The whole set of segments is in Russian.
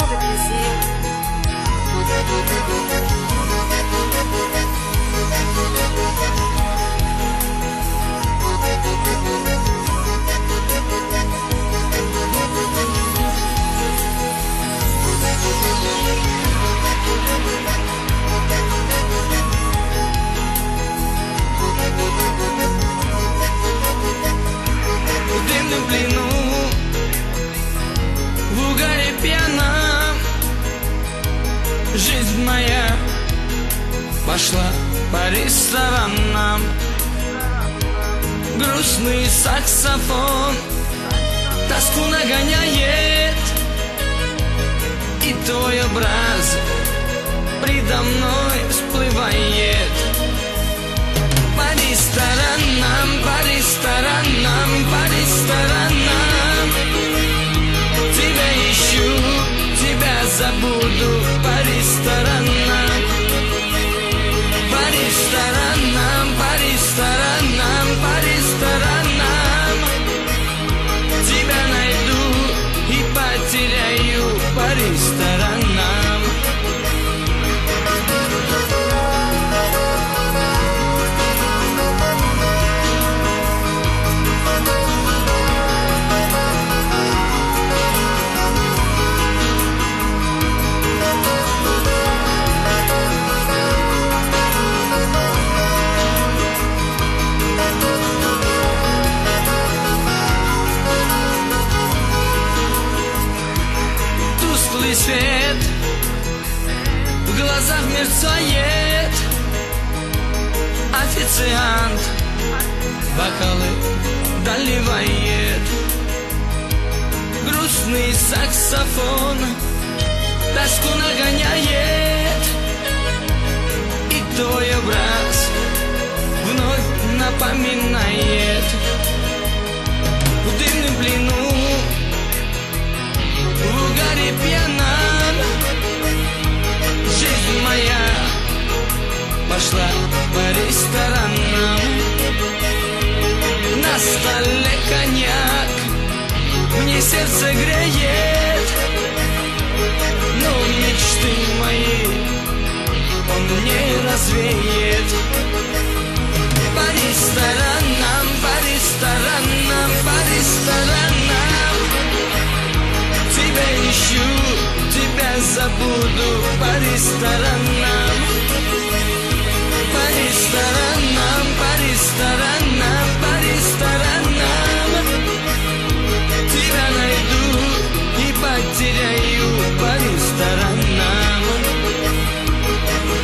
de plaisir. В дымном плену, в угаре пьяном, жизнь моя пошла по ресторанам. Грустный саксофон тоску нагоняет, и твой образ предо мной всплывает. По ресторанам, по ресторанам, по ресторанам тебя ищу, тебя забуду. По ресторанам, по ресторанам, по ресторанам, по ресторанам тебя найду и потеряю. По ресторанам. Свет в глазах мерцает, официант бокалы доливает. Грустный саксофон тоску нагоняет, и твой образ вновь напоминает. В дымном плену, в угаре пьяном, жизнь моя пошла по ресторанам. На столе коньяк мне сердце греет, но мечты мои он не развеет. По ресторанам, по ресторанам, по ресторанам тебя ищу, тебя забуду. По ресторанам, по ресторанам, по ресторанам, по ресторанам тебя найду и потеряю. По ресторанам.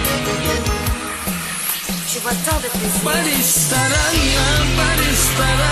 Je vois tant de plaisir. По ресторанам, по ресторанам.